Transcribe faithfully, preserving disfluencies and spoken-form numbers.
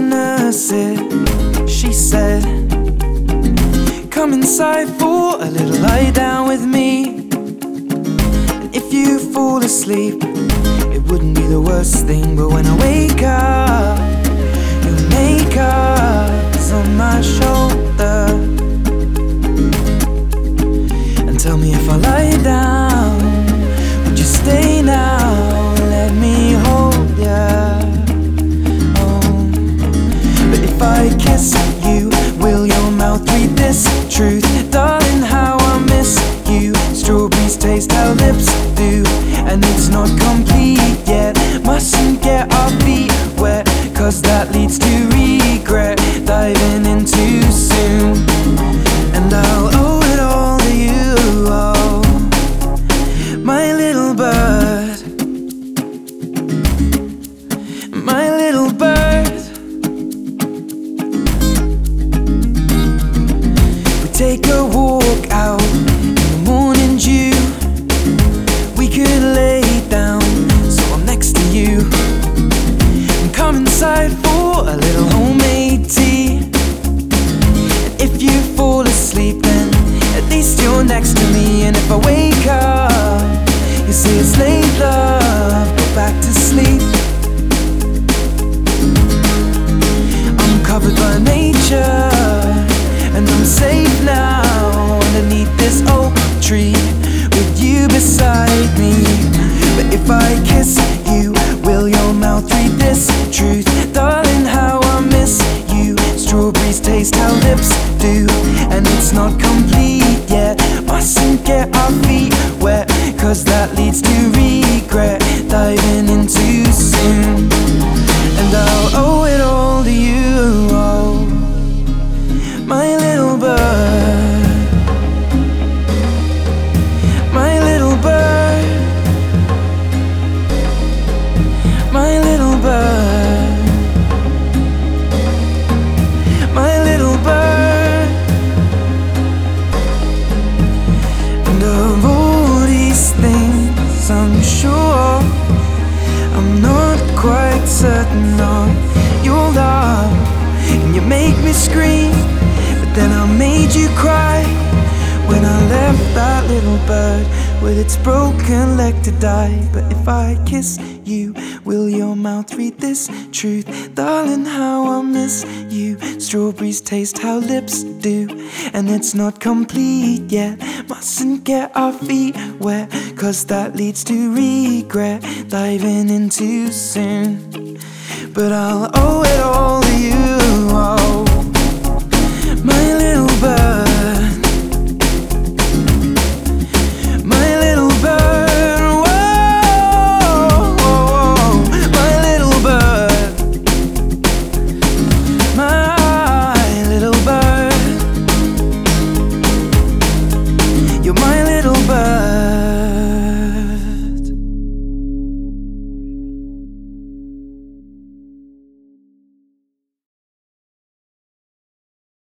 witness it. She said, come inside for a little lie down with me. And if you fall asleep, it wouldn't be the worst thing. But when I wake up, your makeup's on my shoulder. And tell me if I lie down, would you stay now? Let me hold ya. Oh. But if I kiss you, will your mouth read this truth? Darling, how I miss you. Strawberries taste how lips do, and it's not complete yet. Mustn't get our feet wet, cause that leads to regret. Diving in too soon, and I'll owe it all to you. Oh, my little bird, my little bird. We take a walk out in the morning dew. We could lay down so I'm next to you, and come inside for a little homemade tea. And if you fall asleep, then at least you're next to me. And if I wake up, you say it's late, love, go back to sleep. I'm covered by nature, and I'm safe now underneath this oak tree with you beside me. But if I kiss you, will your mouth read this truth? Darling, how I miss you. Strawberries taste how lips do, and it's not complete yet. Mustn't get our feet wet, cause that leads to regret. Diving in too soon, and I'll owe it all to you. Oh, my little bird, my little bird, my little bird, my little bird. And of all these things, I'm sure I'm not quite certain of your love. And you make me scream, but then I made you cry when I left that little bird with its broken leg to die. But if I kiss you, will your mouth read this truth? Darling, how I miss you. Strawberries taste how lips do, and it's not complete yet. Mustn't get our feet wet, cause that leads to regret. Diving in too soon, but I'll owe it all to you. Oh,